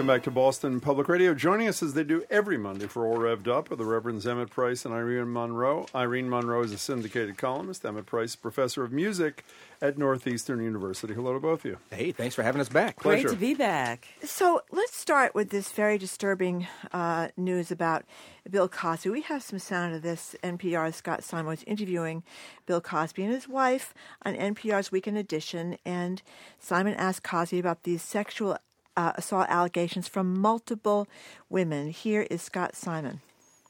back to Boston Public Radio. Joining us as they do every Monday for All Revved Up are the Reverends Emmett Price and Irene Monroe. Irene Monroe is a syndicated columnist. Emmett Price, professor of music at Northeastern University. Hello to both of you. Hey, thanks for having us back. Pleasure. Great to be back. So let's start with this very disturbing news about Bill Cosby. We have some sound of this. NPR's Scott Simon was interviewing Bill Cosby and his wife on NPR's Weekend Edition, and Simon asked Cosby about these sexual assault allegations from multiple women. Here is Scott Simon.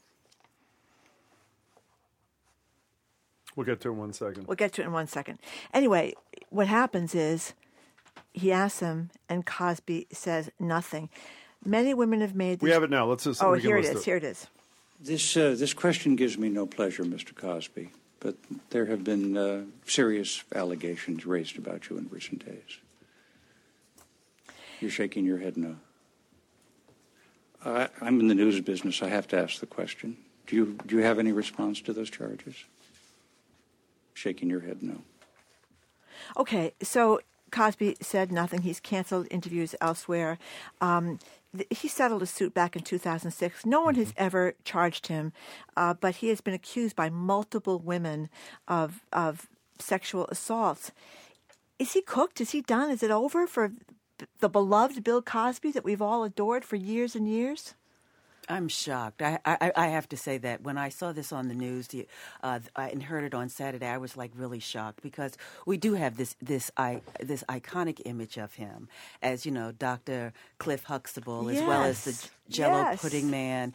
We'll get to it in 1 second. Anyway, what happens is he asks him, and Cosby says nothing. Many women have made this... We have it now. Let's just... Oh, here it is. This question gives me no pleasure, Mr. Cosby, but there have been serious allegations raised about you in recent days. You're shaking your head no. I'm in the news business. I have to ask the question. Do you have any response to those charges? Shaking your head no. Okay, so Cosby said nothing. He's canceled interviews elsewhere. He settled a suit back in 2006. No one has ever charged him, but he has been accused by multiple women of sexual assaults. Is he cooked? Is he done? Is it over for the beloved Bill Cosby that we've all adored for years and years? I'm shocked. I have to say that when I saw this on the news and heard it on Saturday, I was like really shocked because we do have this iconic image of him as, you know, Dr. Cliff Huxtable, as well as the Jell-O pudding man,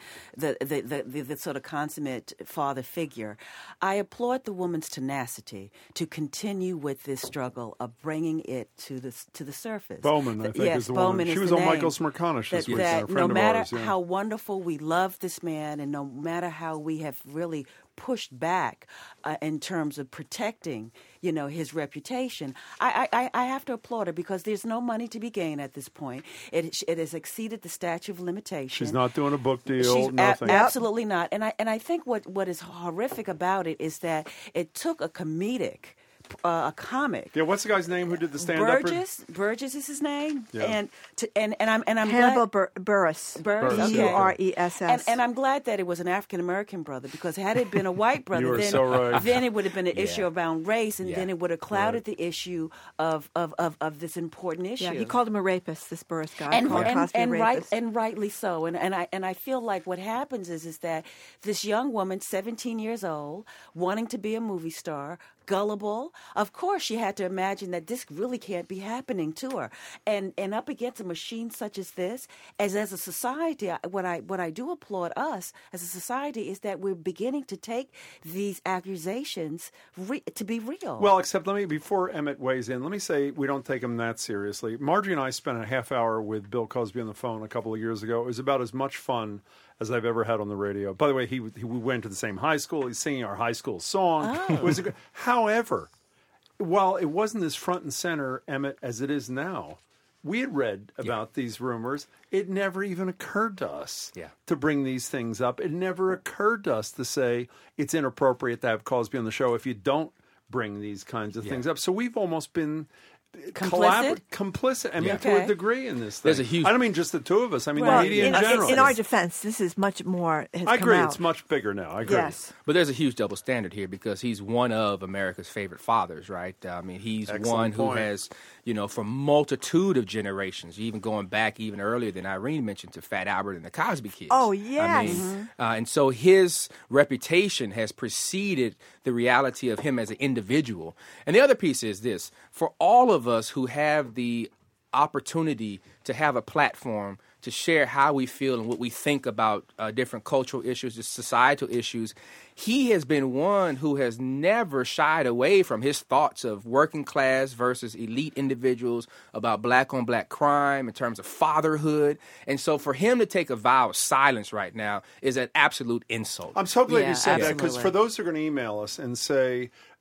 the sort of consummate father figure. I applaud the woman's tenacity to continue with this struggle of bringing it to the surface. Bowman, I think, is the woman. She was on Michael Smerconish this week. That a friend no matter of ours, how wonderful we love this man, and no matter how we have really pushed back in terms of protecting, you know, his reputation, I have to applaud her because there's no money to be gained at this point. It has exceeded the statute of limitations. She's not doing a book deal. She's nothing. Absolutely not. And I think what is horrific about it is that it took a comedic. A comic. Yeah, what's the guy's name who did the stand-up? Burgess is his name. Yeah. And I'm Hannibal Buress. Buress. And I'm glad that it was an African American brother, because had it been a white brother, then it would have been an issue around race, and then it would have clouded the issue of this important issue. Yeah, he called him a rapist, this Buress guy. And rightly so. And I feel like what happens is that this young woman, 17 years old, wanting to be a movie star, gullible. Of course, she had to imagine that this really can't be happening to her. And up against a machine such as this, as a society, what I do applaud us as a society is that we're beginning to take these accusations to be real. Well, except before Emmett weighs in, let me say we don't take him that seriously. Marjorie and I spent a half hour with Bill Cosby on the phone a couple of years ago. It was about as much fun as I've ever had on the radio. By the way, we went to the same high school. He's singing our high school song. Oh. It was however, while it wasn't as front and center, Emmett, as it is now, we had read about these rumors. It never even occurred to us to bring these things up. It never occurred to us to say it's inappropriate to have Cosby on the show if you don't bring these kinds of things up. So we've almost been... complicit. I mean, to a degree in this thing. There's a huge... I don't mean just the two of us. I mean, the media in general. In our defense, this is much more has I agree. come out. It's much bigger now. I agree. Yes. But there's a huge double standard here because he's one of America's favorite fathers, right? I mean, he's one who has, you know, for multitude of generations, even going back even earlier than Irene mentioned to Fat Albert and the Cosby Kids. Oh, yes. I mean, and so his reputation has preceded the reality of him as an individual. And the other piece is this. For all of us who have the opportunity to have a platform to share how we feel and what we think about different cultural issues, just societal issues, he has been one who has never shied away from his thoughts of working class versus elite individuals, about black-on-black crime in terms of fatherhood. And so for him to take a vow of silence right now is an absolute insult. I'm so glad you said that, absolutely. because for those who are going to email us and say,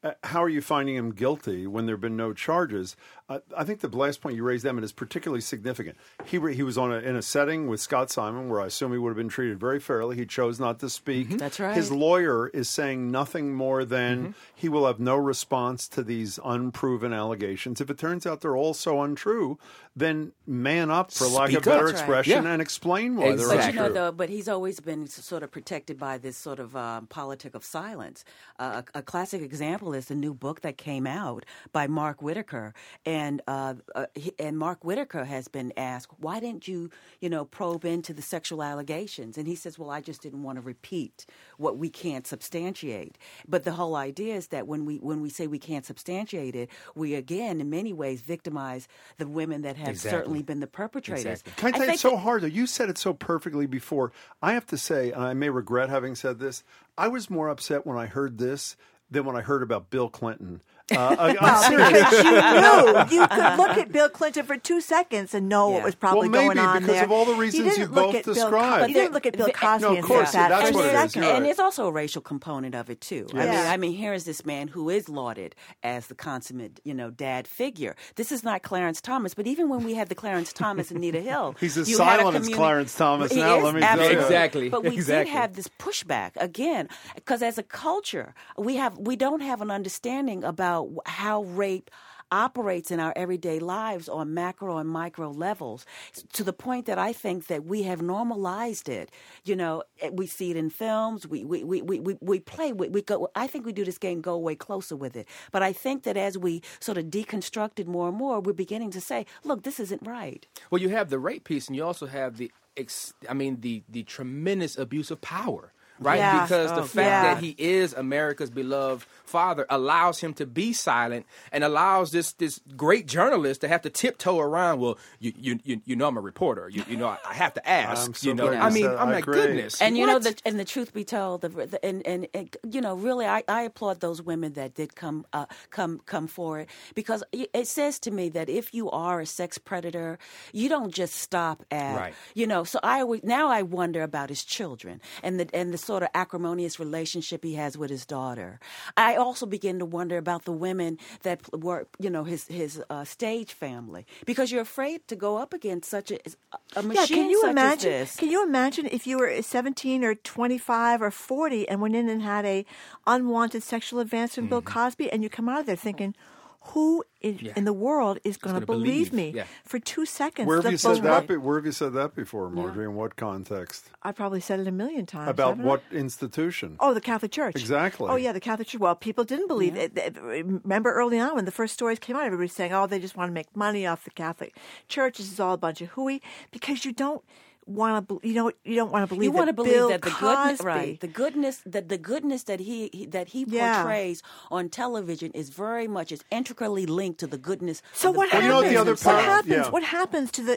how are you finding him guilty when there have been no charges? I think the last point you raised, Emmett, is particularly significant. He was in a setting with Scott Simon where I assume he would have been treated very fairly. He chose not to speak. Mm-hmm. That's right. His lawyer is saying nothing more than he will have no response to these unproven allegations. If it turns out they're all so untrue, then man up, for lack of better expression, and explain why they're untrue. But he's always been sort of protected by this sort of politic of silence. A classic example is the new book that came out by Mark Whitaker. And Mark Whitaker has been asked, why didn't you, probe into the sexual allegations? And he says, well, I just didn't want to repeat what we can't substantiate. But the whole idea is that when we say we can't substantiate it, we again, in many ways, victimize the women that have certainly been the perpetrators. Can I tell you, it's so hard, though. You said it so perfectly before. I have to say, and I may regret having said this, I was more upset when I heard this than when I heard about Bill Clinton. I'm serious. Because you knew. You could look at Bill Clinton for 2 seconds and know what was probably going on because there. of all the reasons you both described. You didn't look at Bill Cosby no, of course, and that's what it is. And there's also a racial component of it, too. Yes. I mean, here is this man who is lauded as the consummate, dad figure. This is not Clarence Thomas, but even when we had the Clarence Thomas and Anita Hill. He's as silent as Clarence Thomas now, let me tell you. Exactly. But we did have this pushback, again, because as a culture, we don't have an understanding about how rape operates in our everyday lives on macro and micro levels, to the point that I think that we have normalized it. We see it in films. We play. We go. I think we do this game go way closer with it. But I think that as we sort of deconstruct it more and more, we're beginning to say, look, this isn't right. Well, you have the rape piece, and you also have the tremendous abuse of power. Right? Yeah. Because the fact that he is America's beloved father allows him to be silent and allows this great journalist to have to tiptoe around. Well, I'm a reporter. I have to ask. My goodness. And and the truth be told, really, I applaud those women that did come forward, because it says to me that if you are a sex predator, you don't just stop at So I wonder about his children and the sort of acrimonious relationship he has with his daughter. I also begin to wonder about the women that were, his stage family, because you're afraid to go up against such a machine as this. Can you imagine if you were 17 or 25 or 40 and went in and had a unwanted sexual advance from Bill Cosby, and you come out of there thinking, who in the world is going to believe me for 2 seconds? Where have you said that before, Marjorie? In what context? I probably said it a million times. About what institution? Oh, the Catholic Church. Exactly. Oh, yeah, the Catholic Church. Well, people didn't believe it. Remember early on when the first stories came out, everybody was saying, oh, they just want to make money off the Catholic Church. This is all a bunch of hooey. Because you don't want to, you don't want to believe. You want to believe that the goodness that he portrays on television is very much intricately linked to the goodness. So what happens? What happens to the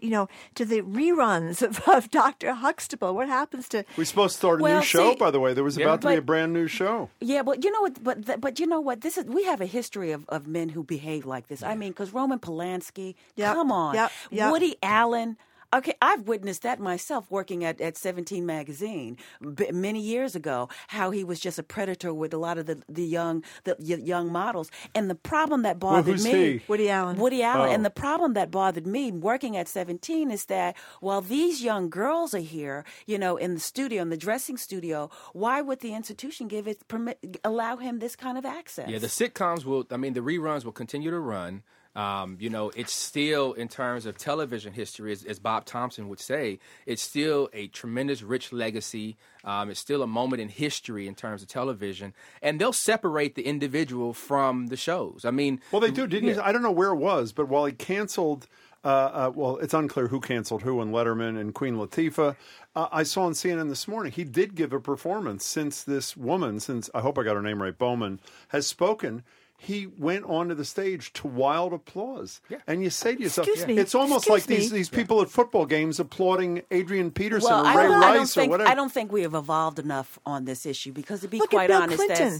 reruns of Dr. Huxtable? What happens to? We're supposed to start a new show, by the way. There was about to be a brand new show. Yeah, but you know what? But you know what? We have a history of men who behave like this. I mean, because Roman Polanski, come on, Woody Allen. Okay, I've witnessed that myself working at 17 Magazine many years ago, how he was just a predator with a lot of the young models. And the problem that bothered me... Woody Allen. Oh. And the problem that bothered me working at 17 is that while these young girls are here, in the studio, in the dressing studio, why would the institution allow him this kind of access? Yeah, the sitcoms the reruns will continue to run. It's still, in terms of television history, as Bob Thompson would say, it's still a tremendous, rich legacy. It's still a moment in history in terms of television. And they'll separate the individual from the shows. Well, they do, didn't you? I don't know where it was, but while he canceled... it's unclear who canceled who on Letterman and Queen Latifah. I saw on CNN this morning, he did give a performance since this woman, I hope I got her name right, Bowman, has spoken. He went onto the stage to wild applause. Yeah. And you say to yourself, it's almost like these people at football games applauding Adrian Peterson or Ray Rice or whatever. I don't think we have evolved enough on this issue, because to be quite honest, Look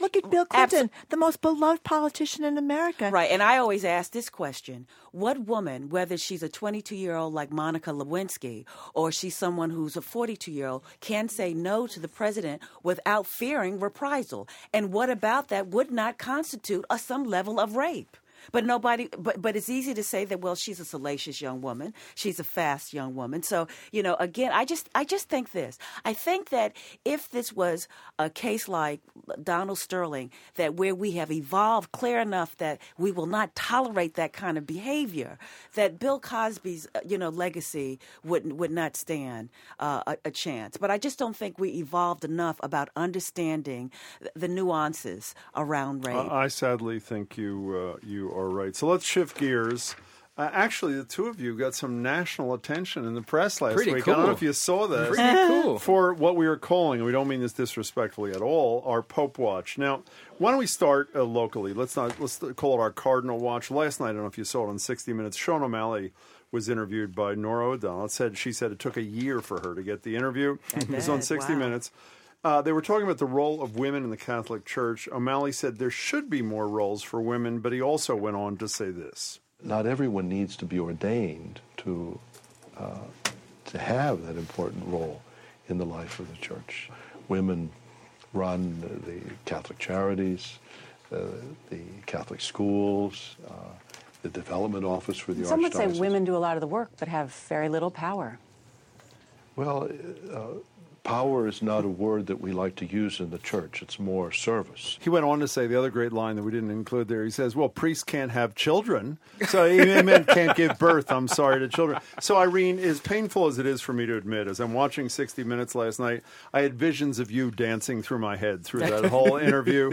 look at Bill Clinton, the most beloved politician in America. Right, and I always ask this question. What woman, whether she's a 22-year-old like Monica Lewinsky or she's someone who's a 42-year-old, can say no to the president without fearing reprisal? And what about that would not constitute some level of rape? But but it's easy to say that, well, she's a salacious young woman. She's a fast young woman. So, again, I just think this. I think that if this was a case like Donald Sterling, that where we have evolved clear enough that we will not tolerate that kind of behavior, that Bill Cosby's, legacy would not stand a chance. But I just don't think we evolved enough about understanding the nuances around rape. I sadly think you are right. So let's shift gears. Actually, the two of you got some national attention in the press last week. Cool. I don't know if you saw this. Pretty cool. For what we were calling, and we don't mean this disrespectfully at all, our Pope Watch. Now, why don't we start locally? Let's call it our Cardinal Watch. Last night, I don't know if you saw it on 60 Minutes, Sean O'Malley was interviewed by Norah O'Donnell. She said it took a year for her to get the interview. It was on 60 Minutes. They were talking about the role of women in the Catholic Church. O'Malley said there should be more roles for women, but he also went on to say this. Not everyone needs to be ordained to have that important role in the life of the Church. Women run the Catholic charities, the Catholic schools, the development office for the Archdiocese. Some would say women do a lot of the work but have very little power. Well, power is not a word that we like to use in the church. It's more service. He went on to say the other great line that we didn't include there. He says, well, priests can't have children. So he meant can't give birth, I'm sorry, to children. So, Irene, as painful as it is for me to admit, as I'm watching 60 Minutes last night, I had visions of you dancing through my head through that whole interview.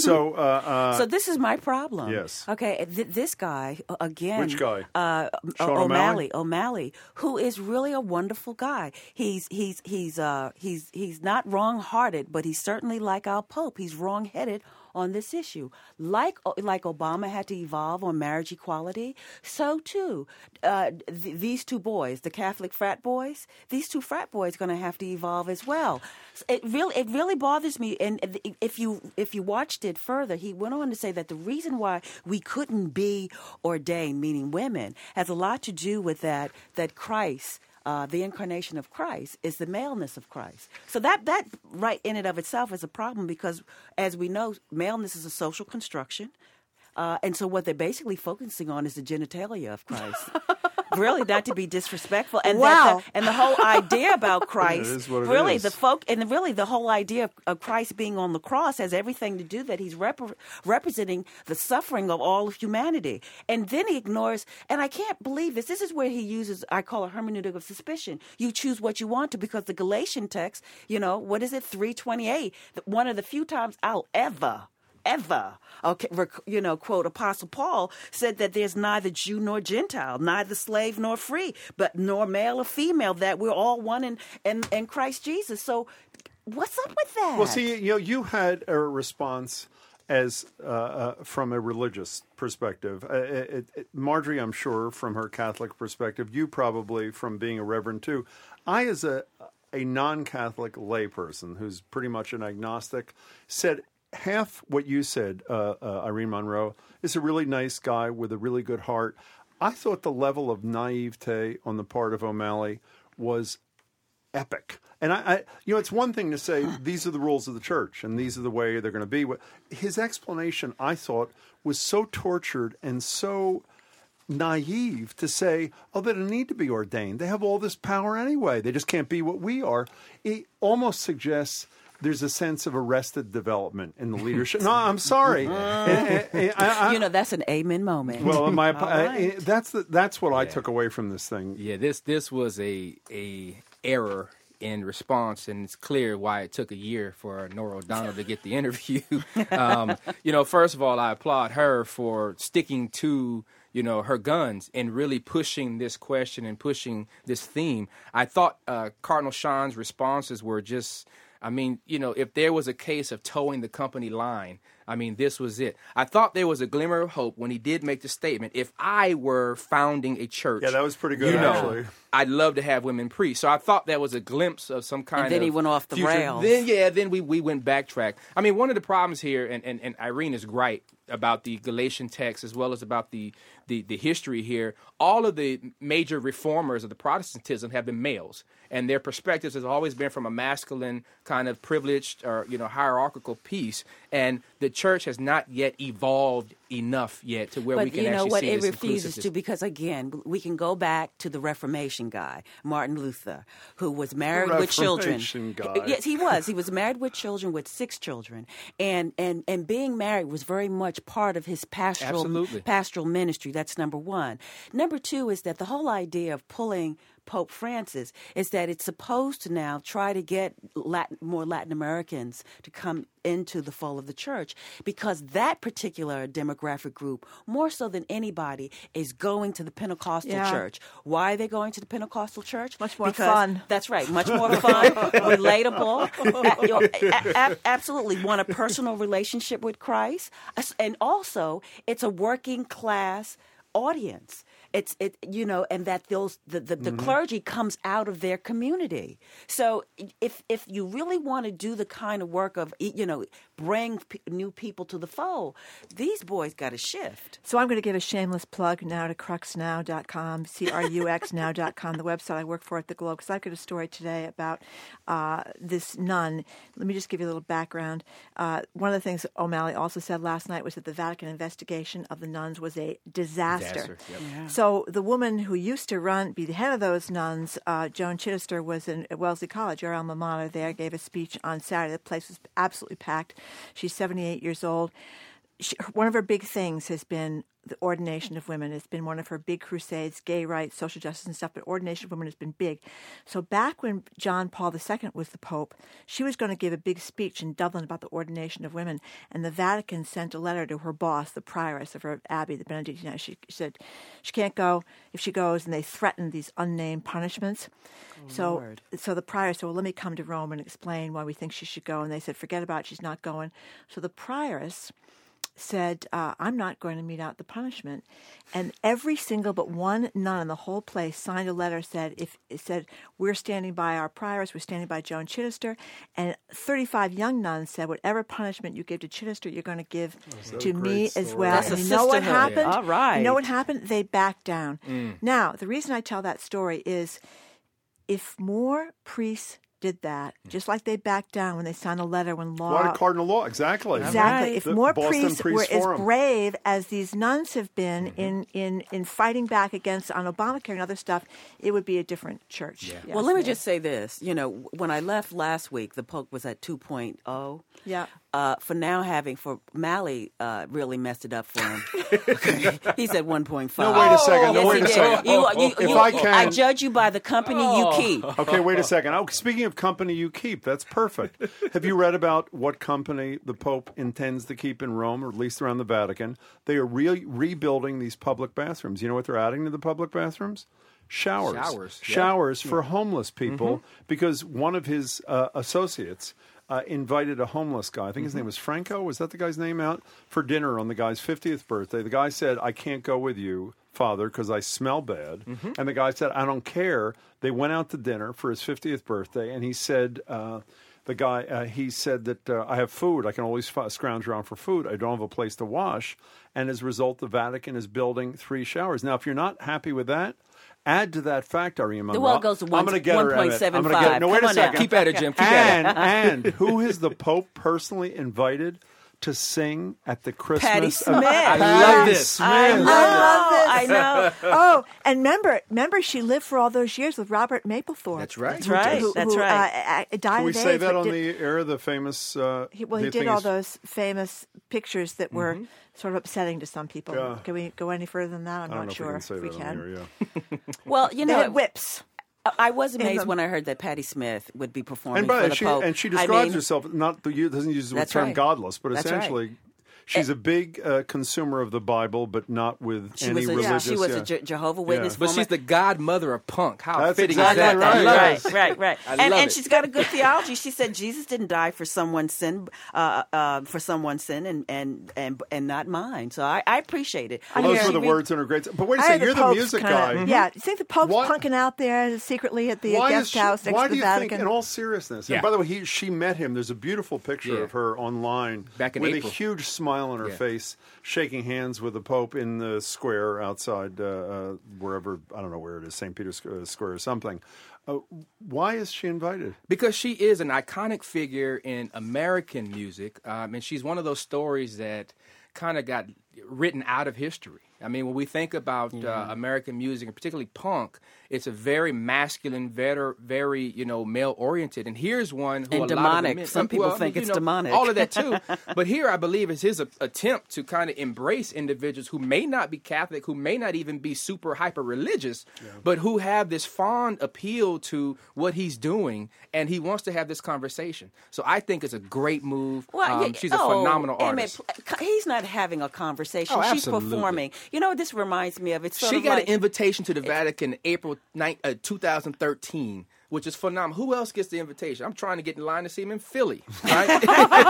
So this is my problem. Yes. Okay, this guy, again. Which guy? Sean O'Malley, who is really a wonderful guy. He's not wrong-hearted, but he's certainly like our Pope. He's wrong-headed on this issue. Like Obama had to evolve on marriage equality, so too these two boys, the Catholic frat boys, these two frat boys are going to have to evolve as well. It really bothers me. And if you watched it further, he went on to say that the reason why we couldn't be ordained, meaning women, has a lot to do with that Christ. The incarnation of Christ is the maleness of Christ. So that right in and of itself is a problem because, as we know, maleness is a social construction. And so what they're basically focusing on is the genitalia of Christ. Really, not to be disrespectful. And wow. And the whole idea about Christ, it is what it really, is. the whole idea of Christ being on the cross has everything to do that he's representing the suffering of all of humanity. And then he ignores, and I can't believe this. This is where he uses, I call a hermeneutic of suspicion. You choose what you want to, because the Galatian text, what is it, 3:28? One of the few times I'll ever, quote, Apostle Paul said that there's neither Jew nor Gentile, neither slave nor free, but nor male or female, that we're all one in Christ Jesus. So what's up with that? Well, see, you had a response as from a religious perspective. Marjorie, I'm sure, from her Catholic perspective, you probably from being a reverend too. I, as a non-Catholic layperson who's pretty much an agnostic, said half what you said, Irene Monroe, is a really nice guy with a really good heart. I thought the level of naivete on the part of O'Malley was epic. And I it's one thing to say these are the rules of the church and these are the way they're going to be. His explanation, I thought, was so tortured and so naive to say, oh, they don't need to be ordained. They have all this power anyway. They just can't be what we are. It almost suggests there's a sense of arrested development in the leadership. No, I'm sorry. That's an amen moment. Well, right. that's what I took away from this thing. Yeah, this was a error in response, and it's clear why it took a year for Norah O'Donnell to get the interview. First of all, I applaud her for sticking to her guns and really pushing this question and pushing this theme. I thought Cardinal Sean's responses were just, if there was a case of towing the company line, I mean, this was it. I thought there was a glimmer of hope when he did make the statement, if I were founding a church. Yeah, that was pretty good, actually. I'd love to have women priests. So I thought that was a glimpse of some kind of... And then he went off the future. rails. Then we went backtrack. I mean, one of the problems here, and Irene is right about the Galatian text as well as about the history here, all of the major reformers of the Protestantism have been males. And their perspectives has always been from a masculine kind of privileged or, hierarchical piece. And the church has not yet evolved enough yet to where we can actually see this it refuses inclusiveness. to, because again, we can go back to the Reformation guy, Martin Luther, who was married with children. Guy. Yes, he was. He was married with children, with 6 children, and being married was very much part of his pastoral ministry. That's number one. Number two is that the whole idea of pulling Pope Francis is that it's supposed to now try to get more Latin Americans to come into the fold of the church, because that particular demographic group, more so than anybody, is going to the Pentecostal church. Why are they going to the Pentecostal church? Much more fun. That's right. Much more fun, relatable. Absolutely want a personal relationship with Christ. And also, it's a working class audience. And that the clergy comes out of their community. So if you really want to do the kind of work of, bring new people to the fold, these boys got to shift. So I'm going to give a shameless plug now to cruxnow.com, CRUXnow.com, the website I work for at the Globe, because I've got a story today about this nun. Let me just give you a little background. One of the things O'Malley also said last night was that the Vatican investigation of the nuns was a disaster. Yep. Yeah. So the woman who used to be the head of those nuns, Joan Chittister, was at Wellesley College, your alma mater there, gave a speech on Saturday. The place was absolutely packed. She's 78 years old. One of her big things has been the ordination of women. It's been one of her big crusades, gay rights, social justice and stuff, but ordination of women has been big. So back when John Paul II was the Pope, she was going to give a big speech in Dublin about the ordination of women, and the Vatican sent a letter to her boss, the prioress of her abbey, the Benedictine. She said she can't go if she goes, and they threatened these unnamed punishments. So the prior said, well, let me come to Rome and explain why we think she should go. And they said, forget about it, she's not going. So the prioress said, I'm not going to mete out the punishment. And every single but one nun in the whole place signed a letter, said, we're standing by our prioress, we're standing by Joan Chittister. And 35 young nuns said, whatever punishment you give to Chittister, you're going to give to me as well. That's and a you know what sisterhood. happened? All right. You know what happened? They backed down. Now, the reason I tell that story is if more priests did that, just like they backed down when they signed a letter when law... What a cardinal law, exactly. Exactly. If more priests were as Forum. brave as these nuns have been in fighting back against on Obamacare and other stuff, it would be a different church. Yeah. Yes. Well, let me just say this. When I left last week, the Pope was at 2.0. Yeah. For Malley really messed it up for him. He's at 1.5. No, wait a second. Yes, Wait a second. I judge you by the company you keep. Okay, wait a second. Oh, speaking of company you keep, that's perfect. Have you read about what company the Pope intends to keep in Rome, or at least around the Vatican? They are rebuilding these public bathrooms. You know what they're adding to the public bathrooms? Showers for homeless people, because one of his associates invited a homeless guy. I think his name was Franco. Was that the guy's name? Out for dinner on the guy's 50th birthday. The guy said, I can't go with you, Father, because I smell bad. And the guy said, I don't care. They went out to dinner for his 50th birthday, and he said, he said that I have food. I can always scrounge around for food. I don't have a place to wash. And as a result, the Vatican is building 3 showers. Now, if you're not happy with that, add to that fact, Ariema. The well goes to 1.75. No, wait a second. Keep at it, Jim. Keep at it. And who has the Pope personally invited to sing at the Christmas? Patti Smith. I love this. I know. Oh, and remember, she lived for all those years with Robert Mapplethorpe. That's right. That's right. Who died Can we of say AIDS, that but on the air? The famous. he did all those famous pictures that were sort of upsetting to some people. Yeah. Can we go any further than that? I'm I don't not know sure if we if can say we that can. on the air, yeah. Well, They had whips. I was amazed when I heard that Patti Smith would be performing And for the Pope. she describes herself, doesn't use the term godless, but That's essentially She's a big consumer of the Bible, but not with any religious. She was a Jehovah's Witness. But she's the godmother of punk. How That's fitting exactly is that? right. Right. And she's got a good theology. She said Jesus didn't die for someone's sin, and not mine. So I appreciate it. Well, those were the words in her great. But wait a second, you're the music guy. Yeah, you think the Pope's punking out there secretly at the guest house next to the Vatican? Why do you think, in all seriousness, and by the way, she met him. There's a beautiful picture of her online back in with April. A huge smile on her face, shaking hands with the Pope in the square outside wherever, I don't know where it is, St. Peter's Square or something. Why is she invited? Because she is an iconic figure in American music, and she's one of those stories that kind of got written out of history. I mean, when we think about American music, and particularly punk, it's a very masculine, very male-oriented. And here's one who and demonic. Some people think it's demonic. All of that too. But here, I believe, is his attempt to kind of embrace individuals who may not be Catholic, who may not even be super hyper religious, but who have this fond appeal to what he's doing, and he wants to have this conversation. So I think it's a great move. Well, she's a phenomenal artist. He's not having a conversation. Oh, she's performing. You know what this reminds me of? It's sort she of got like, an invitation to the Vatican in April 2013, which is phenomenal. Who else gets the invitation? I'm trying to get in line to see him in Philly. Right?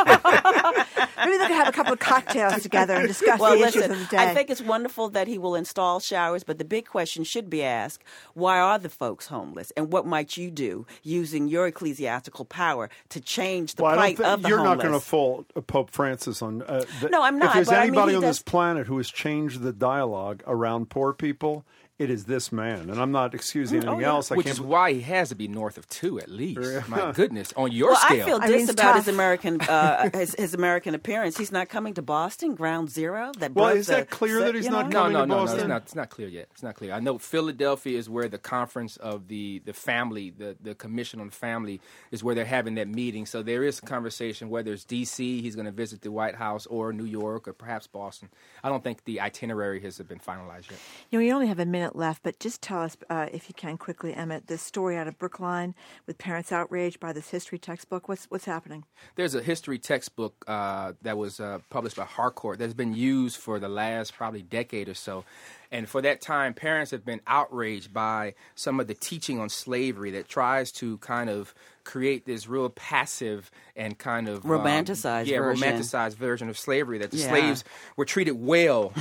Maybe they could have a couple of cocktails together and discuss the issues of the day. I think it's wonderful that he will install showers, but the big question should be asked, why are the folks homeless? And what might you do using your ecclesiastical power to change the plight of the you're homeless? not going to fault Pope Francis on No, I'm not. If there's but anybody he on does... this planet who has changed the dialogue around poor people, it is this man. And I'm not excusing anything else. Which is why he has to be north of 2 at least. My goodness, on your scale. I feel this about his American his American appearance. He's not coming to Boston, Ground Zero. Is that clear that he's not coming to Boston? No, it's not clear yet. It's not clear. I know Philadelphia is where the conference of the family, the Commission on the Family, is where they're having that meeting. So there is a conversation whether it's D.C., he's going to visit the White House, or New York, or perhaps Boston. I don't think the itinerary has been finalized yet. We only have a minute left, but just tell us, if you can quickly, Emmett, this story out of Brookline with parents outraged by this history textbook. What's happening? There's a history textbook that was published by Harcourt that's been used for the last probably decade or so. And for that time, parents have been outraged by some of the teaching on slavery that tries to kind of create this real passive and kind of romanticized version of slavery, that the slaves were treated well,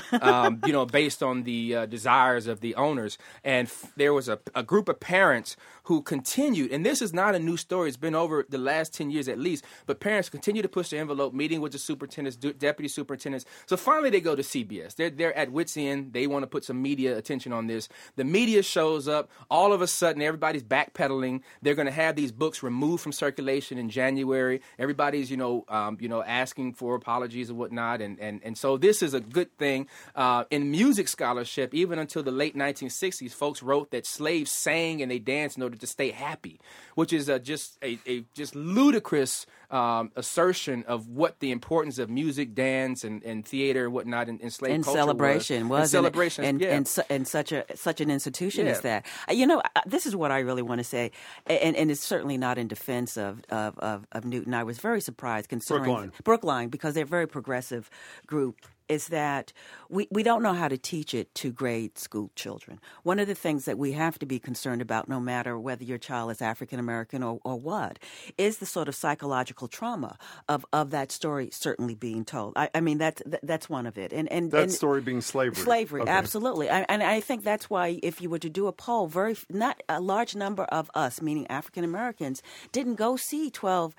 based on the desires of the owners. And there was a group of parents who continued, and this is not a new story, it's been over the last 10 years at least, but parents continue to push the envelope, meeting with the superintendents, deputy superintendents. So finally they go to CBS. They're at wit's end. They want to put some media attention on this. The media shows up. All of a sudden, everybody's backpedaling. They're going to have these books removed from circulation in January. Everybody's, asking for apologies and whatnot. And so this is a good thing. In music scholarship, even until the late 1960s, folks wrote that slaves sang and they danced in order to stay happy, which is just a ludicrous assertion of what the importance of music, dance, and theater and whatnot in slave and culture celebration was. And such an institution as that. This is what I really want to say, and it's certainly not in defense of Newton. I was very surprised considering Brookline, because they're a very progressive group, is that we don't know how to teach it to grade school children. One of the things that we have to be concerned about, no matter whether your child is African American or what, is the sort of psychological trauma of that story certainly being told. I mean, that's one of it. And that story being slavery. Slavery, okay. Absolutely. And I think that's why if you were to do a poll, not a large number of us, meaning African Americans, didn't go see 12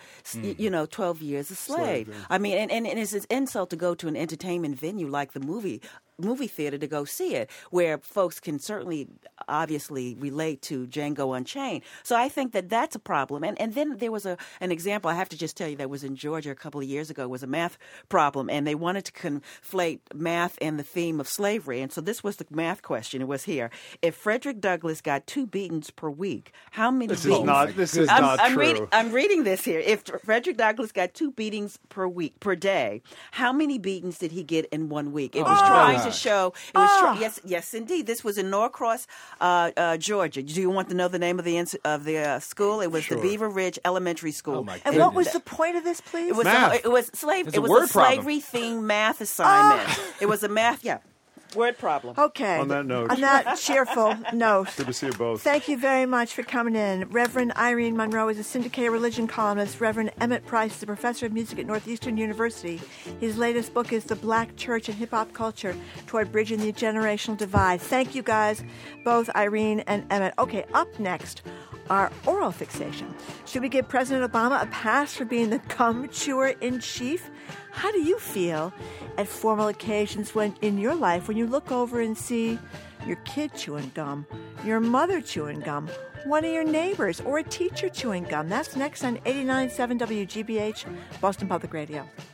Years a Slave. Yeah. I mean, and it's an insult to go to an entertainment venue like the movie theater to go see it, where folks can certainly obviously relate to Django Unchained. So I think that that's a problem. And then there was an example, I have to just tell you, that was in Georgia a couple of years ago, was a math problem, and they wanted to conflate math and the theme of slavery. And so this was the math question. It was here. If Frederick Douglass got 2 beatings per week, how many beatings? This is not true. I'm reading this here. If Frederick Douglass got 2 beatings per day, how many beatings did he get in 1 week? It was trying going to show. It was yes, indeed. This was in Norcross, Georgia. Do you want to know the name of the school? It was the Beaver Ridge Elementary School. Oh my And what was the point of this, please? It was Math. it was It's a word problem. slavery-themed math assignment. It was a math, word problem. Okay. On that note. On that cheerful note. Good to see you both. Thank you very much for coming in. Reverend Irene Monroe is a syndicated religion columnist. Reverend Emmett Price is a professor of music at Northeastern University. His latest book is The Black Church and Hip-Hop Culture Toward Bridging the Generational Divide. Thank you guys, both Irene and Emmett. Okay, up next, our oral fixation. Should we give President Obama a pass for being the gum chewer in chief? How do you feel at formal occasions in your life when you look over and see your kid chewing gum, your mother chewing gum, one of your neighbors, or a teacher chewing gum? That's next on 89.7 WGBH, Boston Public Radio.